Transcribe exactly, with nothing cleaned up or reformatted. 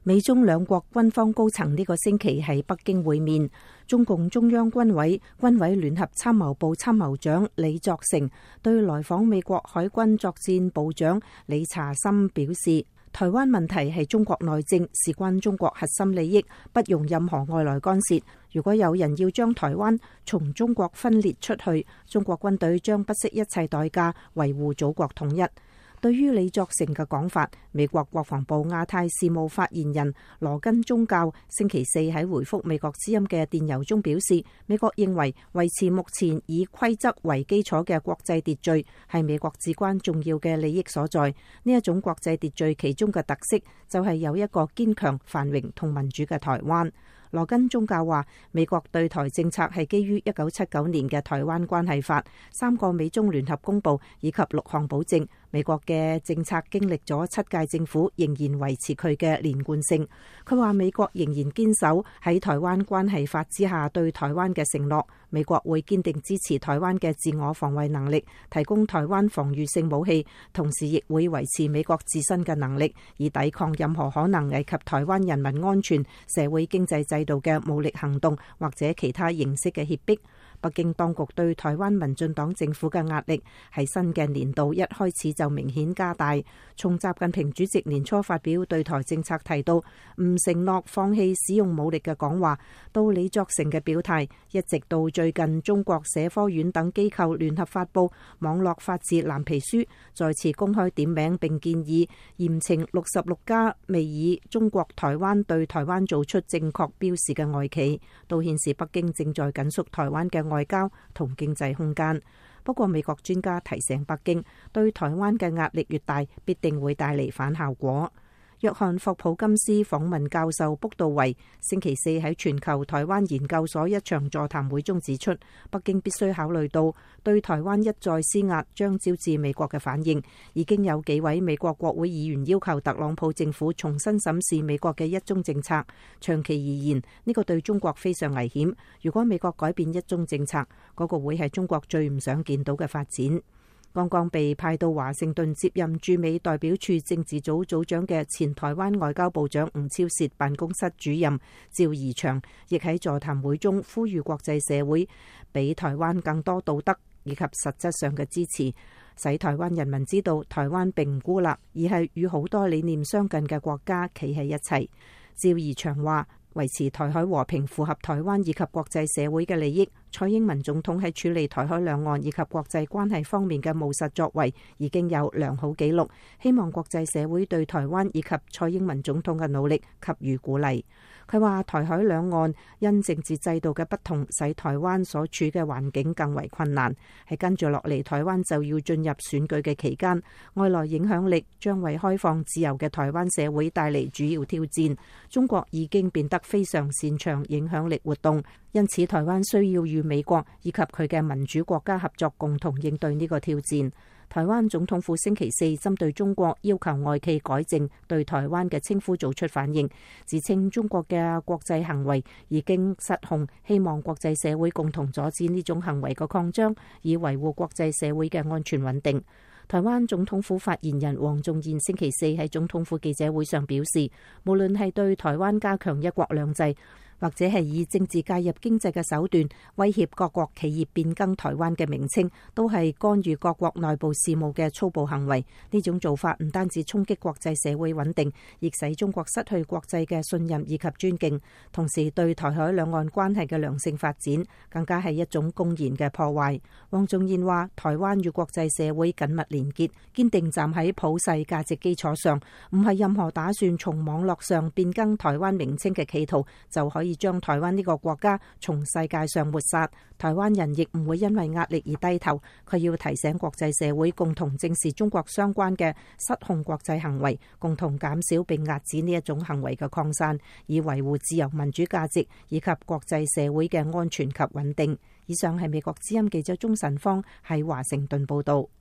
美中兩國軍方高層呢個星期喺北京會面。中共中央軍委軍委聯合參謀部參謀長李作成對來訪美國海軍作戰部長李查森表示，台灣問題係中國內政，事關中國核心利益，不容任何外來干涉。如果有人要將台灣從中國分裂出去，中國軍隊將不惜一切代價維護祖國統一。對於李作成嘅講法，美國國防部亞太事務發言人羅根宗教星期四喺回覆美國之音嘅電郵中表示，美國認為維持目前以規則為基礎嘅國際秩序係美國至關重要嘅利益所在。呢一種國際秩序其中嘅特色就係有一個堅強、繁榮同民主嘅台灣。羅根宗教話，美國對台政策係基於一九七九年嘅台灣關係法、三個美中聯合公報以及六項保證。美國嘅政策經歷咗七屆政府，仍然維持佢嘅連貫性。佢話美國仍然堅守喺台灣關係法之下對台灣嘅承諾。美國會堅定支持台灣嘅自我防衛能力，提供台灣防禦性武器，同時亦會維持美國自身嘅能力，以抵抗任何可能危及台灣人民安全、社會經濟制度嘅武力行動或者其他形式嘅脅迫。北京當局對台灣民進黨政府嘅壓力喺新嘅年度一開始就明顯加大。從習近平主席年初發表對台政策提到唔承諾放棄使用武力嘅講話，到李作成嘅表態，一直到最近中國社科院等機構聯合發布網絡法治藍皮書，再次公開點名並建議嚴懲六十六家未以中國台灣對台灣做出正確標示嘅外企，都顯示北京正在緊縮台灣嘅外交同經濟空間。不過美國專家提醒北京，對台灣嘅壓力越大，必定會帶嚟反效果。約翰霍普金斯訪問教授卜道維星期四喺全球台灣研究所一場座談會中指出，北京必須考慮到對台灣一再施壓將招致美國嘅反應。已經有幾位美國國會議員要求特朗普政府重新審視美國嘅一中政策。長期而言，呢個對中國非常危險。如果美國改變一中政策，嗰個會係中國最唔想見到嘅發展。剛剛被派到華盛頓接任駐美代表處政治組組長嘅前台灣外交部長吳釗燮辦公室主任趙怡翔，亦喺座談會中呼籲國際社會俾台灣更多道德以及實質上嘅支持，使台灣人民知道台灣並唔孤立，而係與好多理念相近嘅國家企喺一齊。趙怡翔話，維持台海和平符合台灣以及國際社會嘅利益。蔡英文總統喺處理台海兩岸以及國際關係方面嘅務實作為已經有良好紀錄，希望國際社會對台灣以及蔡英文總統嘅努力給予鼓勵。佢話台海兩岸因政治制度嘅不同，使台灣所處嘅環境更為困難。喺跟住落嚟，台灣就要進入選舉嘅期間，外來影響力將為開放自由嘅台灣社會帶嚟主要挑戰。中國已經變得非常擅長影響力活動，因此台灣需要與美國以及佢嘅民主國家合作，共同應對呢個挑戰。台灣總統府星期四針對中國要求外企改正對台灣嘅稱呼做出反應，自稱中國嘅國際行為已經失控，希望國際社會共同阻止呢種行為嘅擴張，以維護國際社會嘅安全穩定。台灣總統府發言人黃仲彥星期四喺總統府記者會上表示，無論係對台灣加強一國兩制，或者係以政治介入經濟嘅手段威脅各國企業變更台灣嘅名稱，都係干預各國內部事務嘅粗暴行為。呢種做法唔單止衝擊國際社會穩定，亦使中國失去國際嘅信任以及尊敬，同時對台海兩岸關係嘅良性發展更加係一種公然嘅破壞。黃仲彥話，台灣與國際社會緊密連結，堅定站喺普世價值基礎上，唔係任何打算從網絡上變更台灣名稱嘅企圖就可以將台灣呢個國家從世界上抹殺。台灣人亦唔會因為壓力而低頭。佢要提醒國際社會共同正視中國相關嘅失控國際行為，共同減少並遏止呢一種行為嘅擴散，以維護自由民主價值以及國際社會嘅安全及穩定。以上係美國之音記者鍾晨芳喺華盛頓報道。